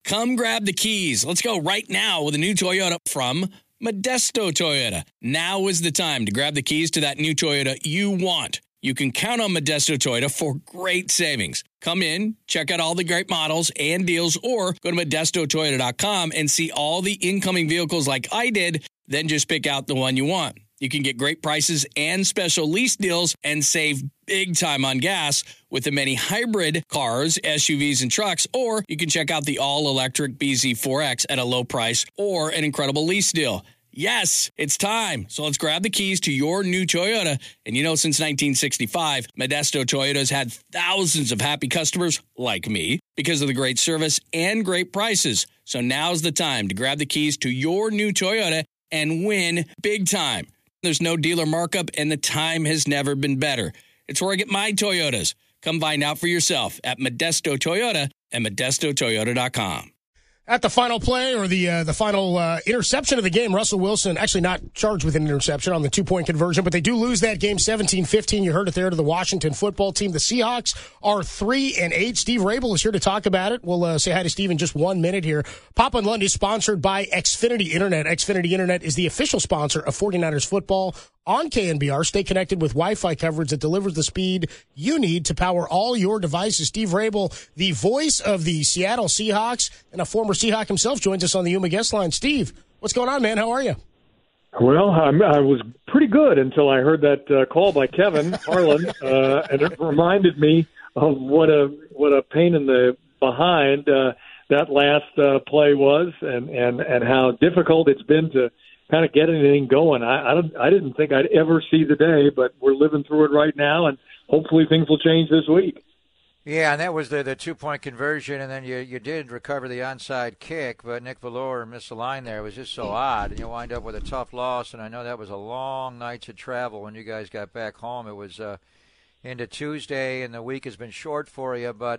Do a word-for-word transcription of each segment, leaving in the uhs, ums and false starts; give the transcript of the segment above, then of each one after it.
Come grab the keys. Let's go right now with a new Toyota from Modesto Toyota. Now is the time to grab the keys to that new Toyota you want. You can count on Modesto Toyota for great savings. Come in, check out all the great models and deals, or go to modesto toyota dot com and see all the incoming vehicles like I did. Then just pick out the one you want. You can get great prices and special lease deals and save big time on gas with the many hybrid cars, S U Vs, and trucks. Or you can check out the all-electric B Z four X at a low price or an incredible lease deal. Yes, it's time. So let's grab the keys to your new Toyota. And you know, since nineteen sixty-five, Modesto Toyota's had thousands of happy customers like me because of the great service and great prices. So now's the time to grab the keys to your new Toyota and win big time. There's no dealer markup, and the time has never been better. It's where I get my Toyotas. Come find out for yourself at Modesto Toyota and modesto toyota dot com. At the final play or the uh, the final uh, interception of the game, Russell Wilson, actually not charged with an interception on the two-point conversion, but they do lose that game seventeen fifteen. You heard it there to the Washington football team. The Seahawks are three and eight. Steve Rabel is here to talk about it. We'll uh, say hi to Steve in just one minute here. Papa and Lundy is sponsored by Xfinity Internet. Xfinity Internet is the official sponsor of 49ers football on K N B R. Stay connected with Wi-Fi coverage that delivers the speed you need to power all your devices. Steve Rabel, the voice of the Seattle Seahawks and a former Seahawk himself, joins us on the Yuma guest line. Steve, what's going on, man? How are you? Well, I'm, I was pretty good until I heard that uh, call by Kevin Harlan, uh, and it reminded me of what a what a pain in the behind uh, that last uh, play was, and, and, and how difficult it's been to kind of get anything going. I I, don't, I didn't think I'd ever see the day, but we're living through it right now, and hopefully things will change this week. Yeah, and that was the, the two-point conversion, and then you you did recover the onside kick, but Nick Valor missed the line there. It was just so odd, and you wind up with a tough loss, and I know that was a long night to travel when you guys got back home. It was uh, into Tuesday, and the week has been short for you, but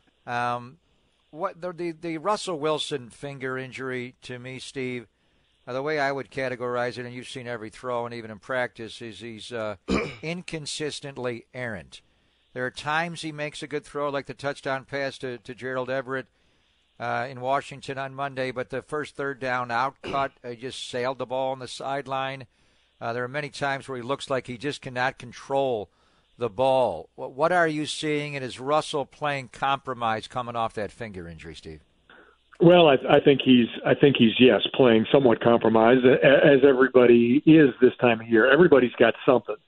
um, what the, the, the Russell Wilson finger injury to me, Steve, Uh, the way I would categorize it, and you've seen every throw and even in practice, is he's uh, inconsistently errant. There are times he makes a good throw, like the touchdown pass to, to Gerald Everett uh, in Washington on Monday, but the first third down outcut, uh, he just sailed the ball on the sideline. Uh, there are many times where he looks like he just cannot control the ball. What, what are you seeing, and is Russell playing compromise coming off that finger injury, Steve? Well, I, I think he's. I think he's yes, playing somewhat compromised, as everybody is this time of year. Everybody's got something.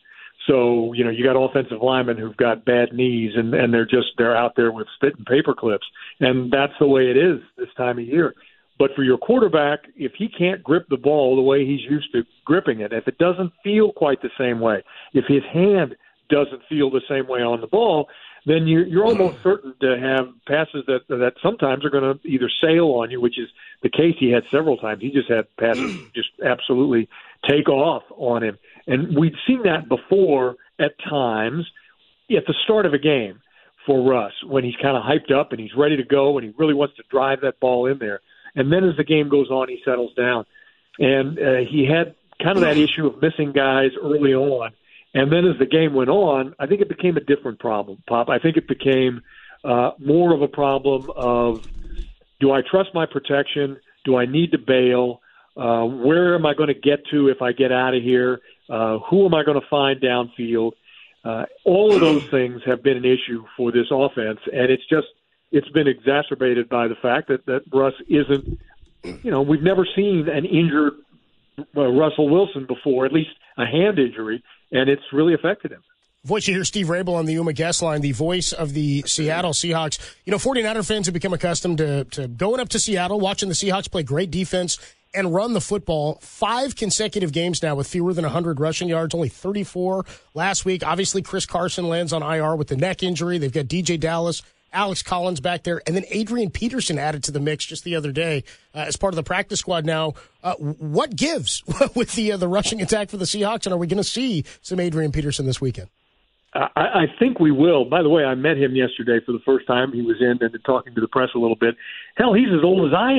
So you know, you got offensive linemen who've got bad knees, and, and they're just they're out there with spit and paper clips, and that's the way it is this time of year. But for your quarterback, if he can't grip the ball the way he's used to gripping it, if it doesn't feel quite the same way, if his hand doesn't feel the same way on the ball, then you're, you're almost certain to have passes that that sometimes are going to either sail on you, which is the case he had several times. He just had passes just absolutely take off on him. And we'd seen that before at times at the start of a game for Russ when he's kind of hyped up and he's ready to go and he really wants to drive that ball in there. And then as the game goes on, he settles down. And uh, he had kind of that issue of missing guys early on. And then as the game went on, I think it became a different problem, Pop. I think it became uh, more of a problem of, do I trust my protection? Do I need to bail? Uh, where am I going to get to if I get out of here? Uh, who am I going to find downfield? Uh, all of those things have been an issue for this offense, and it's just it's been exacerbated by the fact that, that Russ isn't, you know, we've never seen an injured uh, Russell Wilson before, at least a hand injury, and it's really affected him. Voice you hear Steve Rabel on the Yuma guest line, the voice of the Seattle Seahawks. You know, 49er fans have become accustomed to, to going up to Seattle, watching the Seahawks play great defense and run the football. Five consecutive games now with fewer than one hundred rushing yards, only thirty-four last week. Obviously, Chris Carson lands on I R with the neck injury. They've got D J Dallas, Alex Collins back there, and then Adrian Peterson added to the mix just the other day uh, as part of the practice squad now. Uh, what gives with the, uh, the rushing attack for the Seahawks, and are we going to see some Adrian Peterson this weekend? I, I think we will. By the way, I met him yesterday for the first time. He was in and talking to the press a little bit. Hell, he's as old as I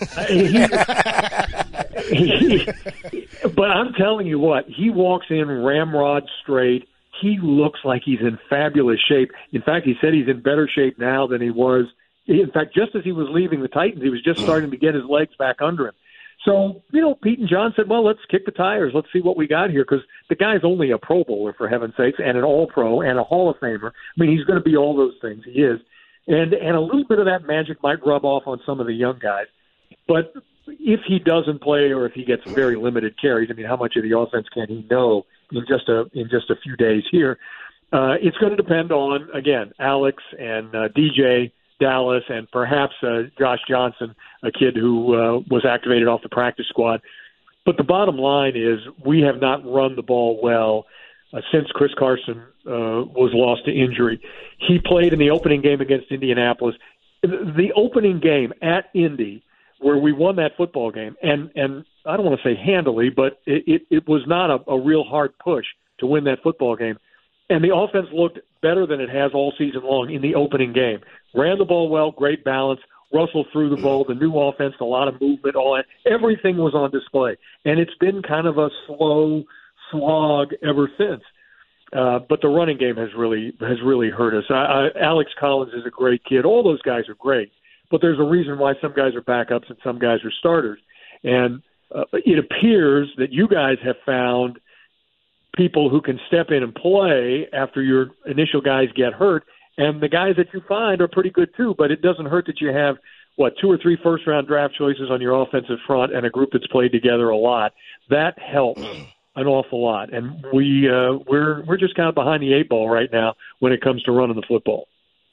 am. he, he, but I'm telling you what, he walks in ramrod straight. He looks like he's in fabulous shape. In fact, he said he's in better shape now than he was In fact, just as he was leaving the Titans, he was just starting to get his legs back under him. So, you know, Pete and John said, well, let's kick the tires. Let's see what we got here, because the guy's only a Pro Bowler, for heaven's sakes, and an All-Pro and a Hall of Famer. I mean, he's going to be all those things. He is. And and a little bit of that magic might rub off on some of the young guys. But if he doesn't play, or if he gets very limited carries, I mean, how much of the offense can he know in just a in just a few days here? Uh, it's going to depend on, again, Alex and uh, D J, Dallas, and perhaps uh, Josh Johnson, a kid who uh, was activated off the practice squad. But the bottom line is we have not run the ball well uh, since Chris Carson uh, was lost to injury. He played in the opening game against Indianapolis. The opening game at Indy, where we won that football game, and, and I don't want to say handily, but it, it, it was not a, a real hard push to win that football game. And the offense looked better than it has all season long in the opening game. Ran the ball well, great balance. Russell threw the ball, the new offense, a lot of movement, all that. Everything was on display. And it's been kind of a slow slog ever since. Uh, but the running game has really has really hurt us. I, I, Alex Collins is a great kid. All those guys are great. But there's a reason why some guys are backups and some guys are starters. And uh, it appears that you guys have found people who can step in and play after your initial guys get hurt. And the guys that you find are pretty good too, but it doesn't hurt that you have, what, two or three first-round draft choices on your offensive front and a group that's played together a lot. That helps an awful lot. And we, uh, we're we're just kind of behind the eight ball right now when it comes to running the football.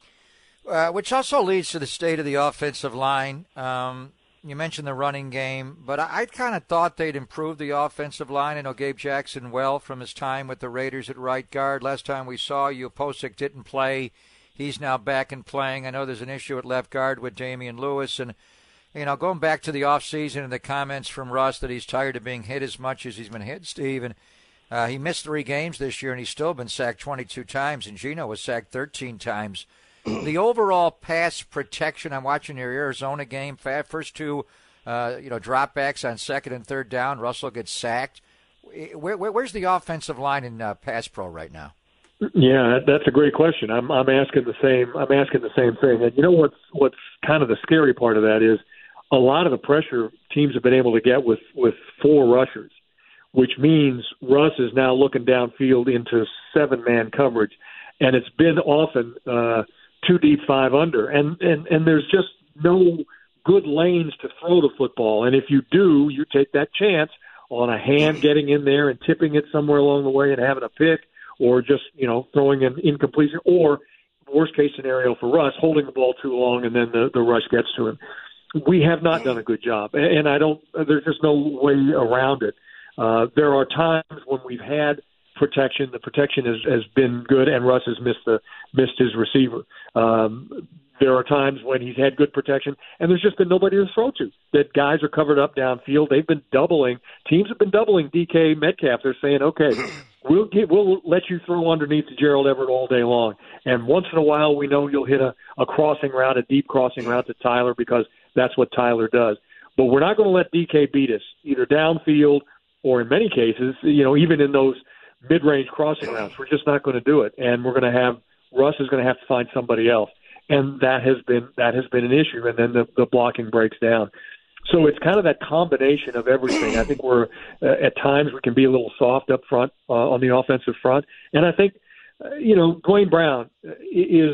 Uh, which also leads to the state of the offensive line. Um, you mentioned the running game, but I, I kind of thought they'd improve the offensive line. I know Gabe Jackson well from his time with the Raiders at right guard. Last time we saw you, Posick didn't play. He's now back and playing. I know there's an issue at left guard with Damian Lewis. And, you know, going back to the offseason and the comments from Russ that he's tired of being hit as much as he's been hit, Steve. And uh, he missed three games this year, and he's still been sacked twenty-two times. And Geno was sacked thirteen times. The overall pass protection, I'm watching your Arizona game, first two, uh, you know, dropbacks on second and third down. Russell gets sacked. Where, where, where's the offensive line in uh, pass pro right now? Yeah, that's a great question. I'm I'm asking the same. I'm asking the same thing. And you know what's what's kind of the scary part of that is a lot of the pressure teams have been able to get with with four rushers, which means Russ is now looking downfield into seven man coverage, and it's been often uh, two deep, five under, and and and there's just no good lanes to throw the football. And if you do, you take that chance on a hand getting in there and tipping it somewhere along the way and having a pick, or just, you know, throwing an incompletion, or worst case scenario for Russ, holding the ball too long and then the, the rush gets to him. We have not done a good job, and I don't. There's just no way around it. Uh, there are times when we've had protection. The protection has, has been good, and Russ has missed the missed his receiver. Um, there are times when he's had good protection, and there's just been nobody to throw to. That guys are covered up downfield. They've been doubling. Teams have been doubling D K Metcalf. They're saying, okay, we'll get, we'll let you throw underneath to Gerald Everett all day long, and once in a while we know you'll hit a, a crossing route, a deep crossing route to Tyler, because that's what Tyler does. But we're not going to let D K beat us, either downfield or in many cases, you know, even in those mid-range crossing routes. We're just not going to do it, and we're going to have Russ is going to have to find somebody else, and that has been that has been an issue. And then the, the blocking breaks down. So it's kind of that combination of everything. I think we're uh, at times we can be a little soft up front uh, on the offensive front, and I think uh, you know Dwayne Brown is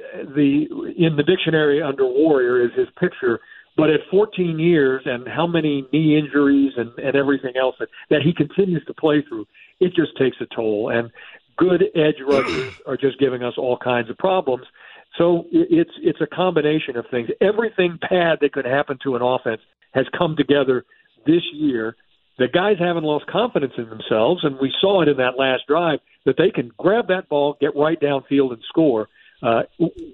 the in the dictionary under Warrior is his picture. But at fourteen years and how many knee injuries and, and everything else that, that he continues to play through, it just takes a toll. And good edge rushers are just giving us all kinds of problems. So it's it's a combination of things. Everything bad that could happen to an offense has come together this year. The guys haven't lost confidence in themselves, and we saw it in that last drive, that they can grab that ball, get right downfield, and score uh,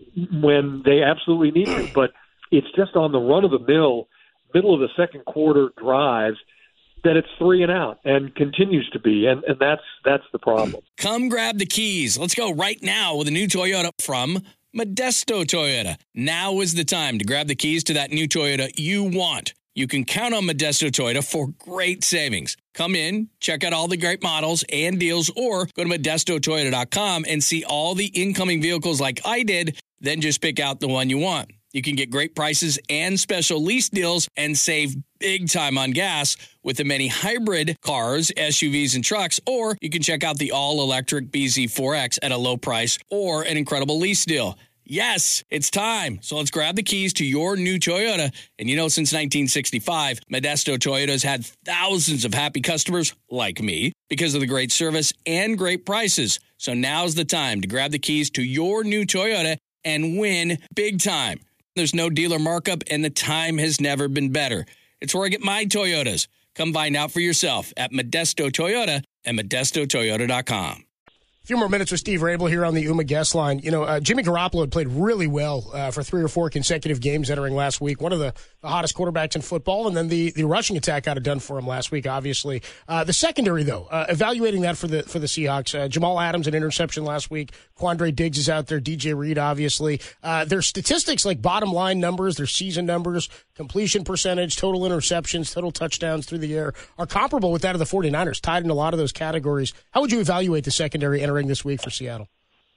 when they absolutely need to. But it's just on the run-of-the-mill, middle of the second quarter drives that it's three and out and continues to be, and, and that's that's the problem. Come grab the keys. Let's go right now with a new Toyota from Modesto Toyota. Now is the time to grab the keys to that new Toyota you want. You can count on Modesto Toyota for great savings. Come in, check out all the great models and deals, or go to modesto toyota dot com and see all the incoming vehicles like I did, then just pick out the one you want. You can get great prices and special lease deals and save big time on gas with the many hybrid cars, S U Vs, and trucks, or you can check out the all-electric B Z four X at a low price or an incredible lease deal. Yes, it's time. So let's grab the keys to your new Toyota. And you know, since nineteen sixty-five, Modesto Toyota has had thousands of happy customers like me because of the great service and great prices. So now's the time to grab the keys to your new Toyota and win big time. There's no dealer markup, and the time has never been better. It's where I get my Toyotas. Come find out for yourself at Modesto Toyota and Modesto Toyota dot com. A few more minutes with Steve Rabel here on the Ooma guest line. You know, uh, Jimmy Garoppolo had played really well uh, for three or four consecutive games entering last week. One of the, the hottest quarterbacks in football, and then the, the rushing attack got it done for him last week, obviously. Uh, the secondary, though, uh, evaluating that for the for the Seahawks. Uh, Jamal Adams, an interception last week. Quandre Diggs is out there. D J Reed, obviously. Uh, their statistics, like bottom line numbers, their season numbers, completion percentage, total interceptions, total touchdowns through the air, are comparable with that of the 49ers, tied in a lot of those categories. How would you evaluate the secondary entering this week for Seattle?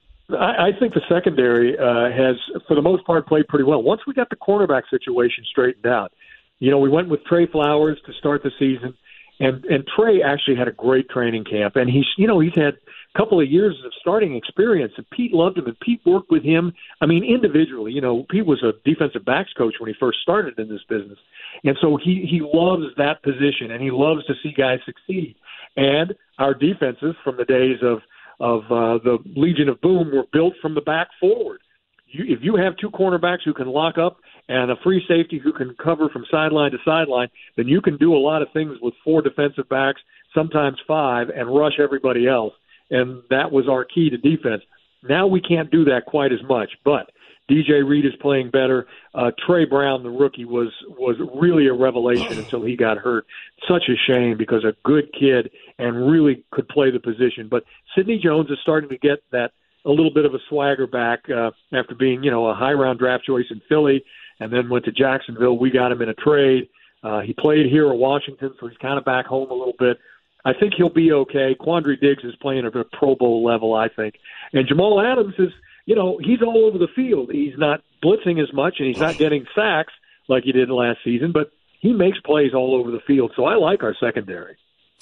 I, I think the secondary uh, has, for the most part, played pretty well. Once we got the cornerback situation straightened out, you know, we went with Trey Flowers to start the season, and and Trey actually had a great training camp, and he's, you know, he's had a couple of years of starting experience, and Pete loved him, and Pete worked with him. I mean, individually, you know, Pete was a defensive backs coach when he first started in this business, and so he he loves that position, and he loves to see guys succeed. And our defenses from the days of of uh, the Legion of Boom were built from the back forward. You, if you have two cornerbacks who can lock up and a free safety who can cover from sideline to sideline, then you can do a lot of things with four defensive backs, sometimes five, and rush everybody else. And that was our key to defense. Now we can't do that quite as much, but D J Reed is playing better. Uh, Trey Brown, the rookie, was was really a revelation until he got hurt. Such a shame because a good kid and really could play the position. But Sidney Jones is starting to get that a little bit of a swagger back uh, after being, you know, a high-round draft choice in Philly and then went to Jacksonville. We got him in a trade. Uh, he played here at Washington, so he's kind of back home a little bit. I think he'll be okay. Quandre Diggs is playing at a Pro Bowl level, I think. And Jamal Adams is, you know, he's all over the field. He's not blitzing as much, and he's not getting sacks like he did last season, but he makes plays all over the field. So I like our secondary.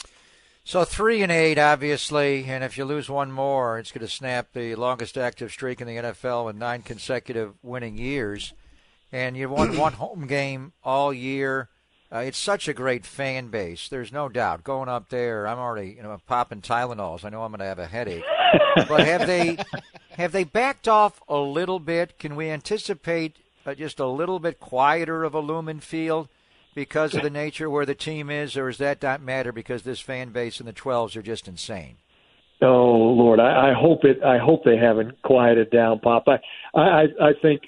So three and eight, obviously, and if you lose one more, it's going to snap the longest active streak in the N F L with nine consecutive winning years. And you won one home game all year. Uh, it's such a great fan base. There's no doubt. Going up there, I'm already, you know, popping Tylenols. I know I'm going to have a headache. But have they have they backed off a little bit? Can we anticipate uh, just a little bit quieter of a Lumen Field because of the nature where the team is, or does that not matter because this fan base and the twelves are just insane? Oh Lord, I, I hope it. I hope they haven't quieted down, Pop. I, I, I think.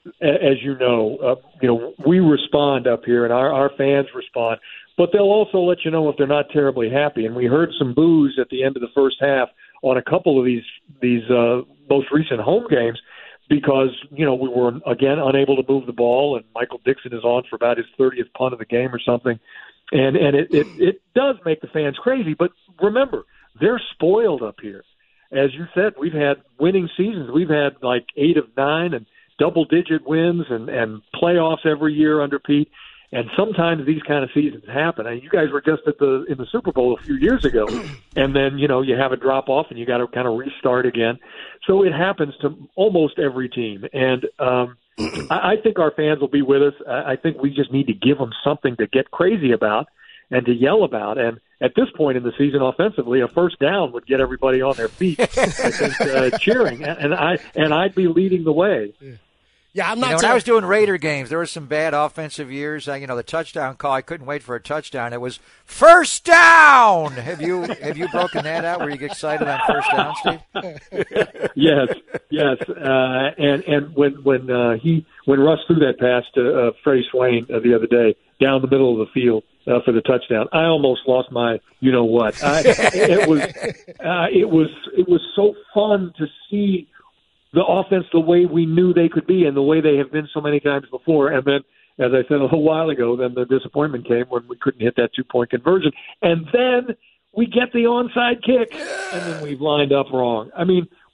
As you know, uh, you know, we respond up here, and our, our fans respond. But they'll also let you know if they're not terribly happy. And we heard some boos at the end of the first half on a couple of these these uh, most recent home games because, you know, we were, again, unable to move the ball, and Michael Dixon is on for about his thirtieth punt of the game or something. And, and it, it, it does make the fans crazy. But remember, they're spoiled up here. As you said, we've had winning seasons. We've had like eight of nine and double-digit wins and, and playoffs every year under Pete, and sometimes these kind of seasons happen. I mean, you guys were just at the in the Super Bowl a few years ago, and then, you know, you have a drop-off and you got to kind of restart again. So it happens to almost every team, and um, I, I think our fans will be with us. I, I think we just need to give them something to get crazy about and to yell about, and at this point in the season, offensively, a first down would get everybody on their feet, I think, uh, cheering, and, and I and I'd be leading the way. Yeah. Yeah, I'm not. You know, when t- I was doing Raider games, there were some bad offensive years. Uh, you know, the touchdown call, I couldn't wait for a touchdown. It was first down. Have you have you broken that out? Where you get excited on first down, Steve? yes, yes. Uh, and and when when uh, he when Russ threw that pass to uh, Freddie Swain uh, the other day down the middle of the field uh, for the touchdown, I almost lost my you know what. I, it was uh, it was it was so fun to see the offense the way we knew they could be and the way they have been so many times before. And then, as I said a little while ago, then the disappointment came when we couldn't hit that two-point conversion. And then we get the onside kick, and then we've lined up wrong. I mean,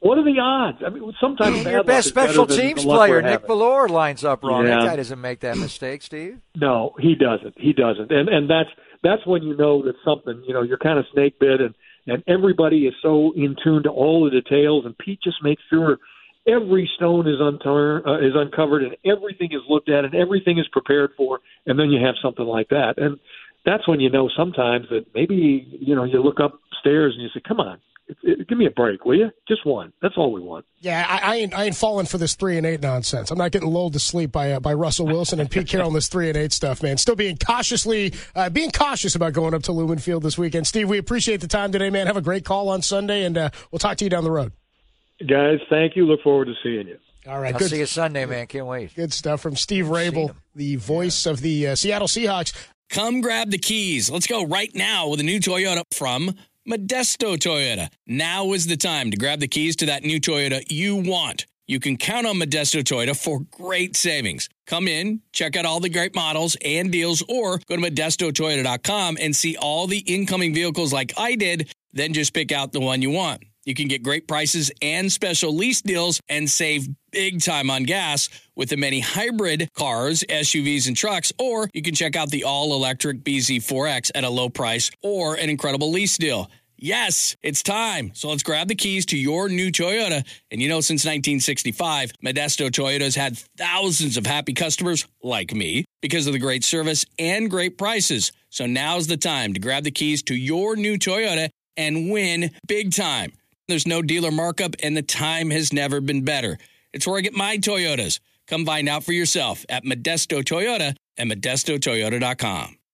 What are the odds? I mean, sometimes your best special teams player, Nick Bellore, lines up wrong. Yeah. That guy doesn't make that mistake, Steve. No, he doesn't. He doesn't. And and that's that's when you know that something, you know, you're kind of snake bit, and, and everybody is so in tune to all the details, and Pete just makes sure every stone is unturned, uh, is uncovered, and everything is looked at, and everything is prepared for, and then you have something like that. And that's when you know sometimes that maybe, you know, you look upstairs and you say, come on, it, it, give me a break, will you? Just one. That's all we want. Yeah, I, I ain't I ain't falling for this three and eight nonsense. I'm not getting lulled to sleep by uh, by Russell Wilson and Pete Carroll on this three and eight stuff, man. Still being cautiously uh, being cautious about going up to Lumen Field this weekend. Steve, we appreciate the time today, man. Have a great call on Sunday, and uh, we'll talk to you down the road. Guys, thank you. Look forward to seeing you. All right, I'll good. see you Sunday, man. Can't wait. Good stuff from Steve Rabel, the voice yeah. of the uh, Seattle Seahawks. Come grab the keys. Let's go right now with a new Toyota from Modesto Toyota. Now is the time to grab the keys to that new Toyota you want. You can count on Modesto Toyota for great savings. Come in, check out all the great models and deals, or go to modesto toyota dot com and see all the incoming vehicles like I did, then just pick out the one you want. You can get great prices and special lease deals and save big time on gas with the many hybrid cars, S U Vs, and trucks, or you can check out the all-electric B Z four X at a low price or an incredible lease deal. Yes, it's time. So let's grab the keys to your new Toyota. And you know, since nineteen sixty-five, Modesto Toyota has had thousands of happy customers like me because of the great service and great prices. So now's the time to grab the keys to your new Toyota and win big time. There's no dealer markup, and the time has never been better. It's where I get my Toyotas. Come find out for yourself at Modesto Toyota and modesto toyota dot com.